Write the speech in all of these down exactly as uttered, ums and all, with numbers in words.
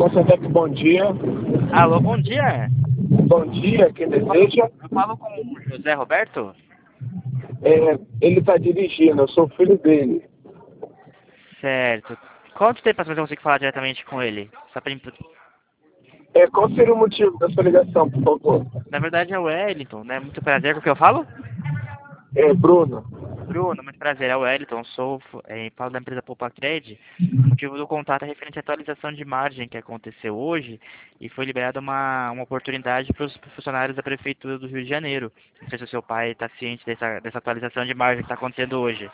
Conselheiro, bom dia. Alô, bom dia. Bom dia, quem deseja? Eu falo com o José Roberto? É, ele está dirigindo, eu sou filho dele. Certo. Quanto tempo eu consigo falar diretamente com ele? Só pra... É, qual seria o motivo da sua ligação, por favor? Na verdade é o Wellington, né? Muito prazer, com o que eu falo? É, Bruno. Bruno, muito prazer, é o Wellington, sou, é, falo da empresa Poupacred. O motivo do contato é referente à atualização de margem que aconteceu hoje e foi liberada uma, uma oportunidade para os funcionários da Prefeitura do Rio de Janeiro. Não sei se o seu pai está ciente dessa, dessa atualização de margem que está acontecendo hoje.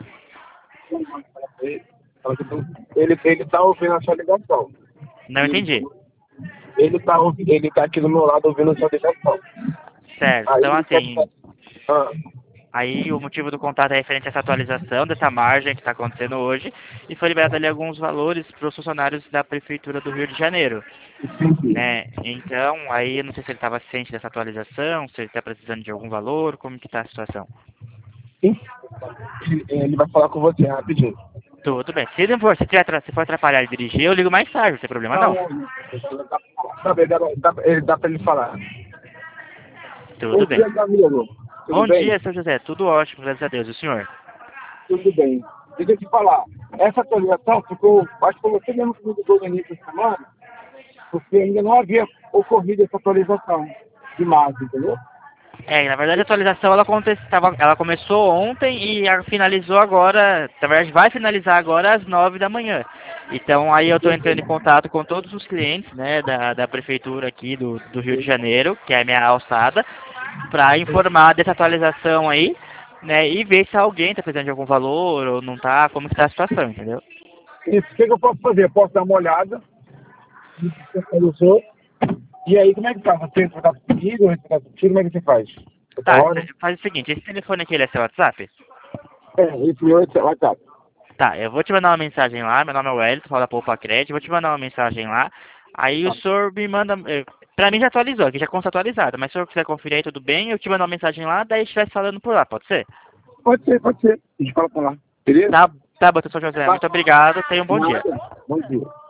Ele ele está ouvindo a sua ligação. Não entendi. Ele está ele tá aqui do meu lado ouvindo a sua ligação. Certo, Aí então ele quer... assim, Ah, aí o motivo do contato é referente a essa atualização dessa margem que está acontecendo hoje e foi liberado ali alguns valores para os funcionários da Prefeitura do Rio de Janeiro. Né? Então, aí eu não sei se ele estava ciente dessa atualização, se ele está precisando de algum valor, como que está a situação. sim. Ele, ele vai falar com você rapidinho. Tudo bem. Se não for, se, tiver, se for atrapalhar ele dirigir, eu ligo mais tarde, não tem problema não. Tá bem, dá, dá, dá para ele falar. Tudo Bom bem. dia, Camilo. Tudo Bom bem? dia, seu José. Tudo ótimo, graças a Deus. E o senhor? Tudo bem. Deixa eu te falar. Essa atualização ficou, acho que foi você mesmo que me ligou no início da semana, porque ainda não havia ocorrido essa atualização de margem, entendeu? É, na verdade a atualização ela, acontece, tava, ela começou ontem e a- finalizou agora, na verdade vai finalizar agora às nove da manhã. Então aí eu estou entrando em contato com todos os clientes, né, da, da prefeitura aqui do, do Rio de Janeiro, que é a minha alçada, para informar dessa atualização aí, né, e ver se alguém está precisando de algum valor ou não tá, como que tá a situação, entendeu? Isso, o que, que eu posso fazer? Eu posso dar uma olhada, você atualizou, e aí como é que tá? Você vai estar comigo, você vai estar contigo, como é que você faz? Outra Tá, hora? cê faz o seguinte, esse telefone aqui ele é seu WhatsApp? É, esse meu é o WhatsApp. Tá, eu vou te mandar uma mensagem lá, meu nome é Wellington, fala da Poupa Crédito, vou te mandar uma mensagem lá, aí o senhor me manda, eh, pra mim já atualizou, aqui já consta atualizado, mas se o senhor quiser conferir aí tudo bem, eu te mando uma mensagem lá, daí a gente vai falando por lá, pode ser? Pode ser, pode ser. A gente fala pra lá. Beleza? Tá, tá bom, professor José, muito obrigado, tenha um bom dia. Bom dia.